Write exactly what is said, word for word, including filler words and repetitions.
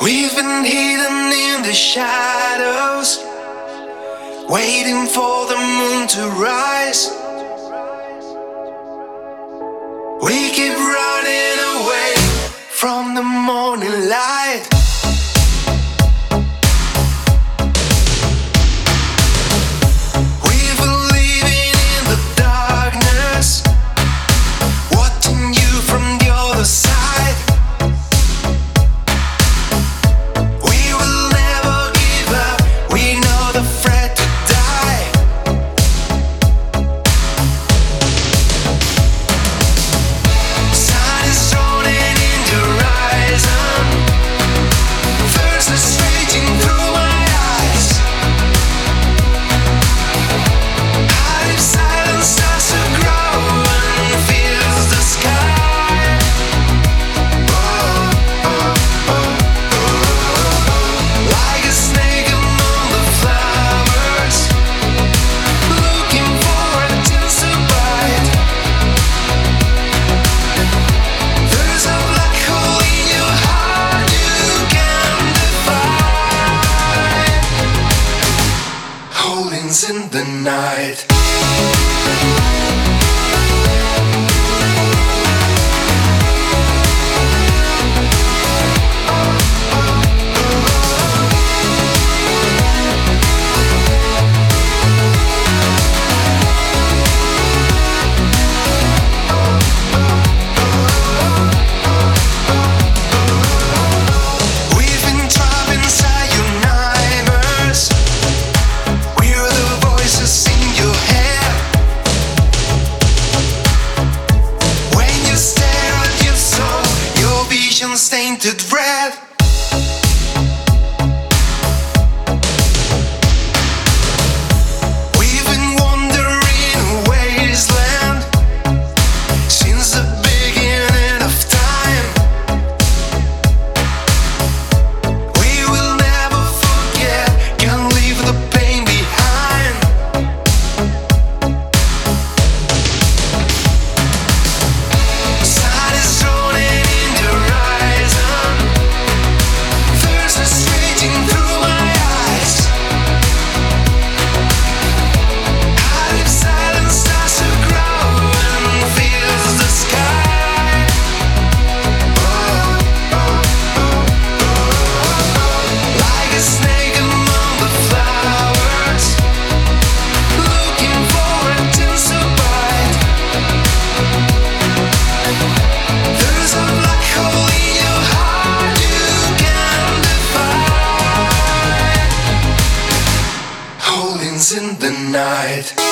We've been hidden in the shadows, waiting for the moon to rise. We keep running away from the morning light. We've been living in the darkness, watching you from the other side. In the night. Tainted red. We've been wandering a wasteland since the beginning of time. We will never forget, can't leave the pain behind. Sun is rolling in the in the night.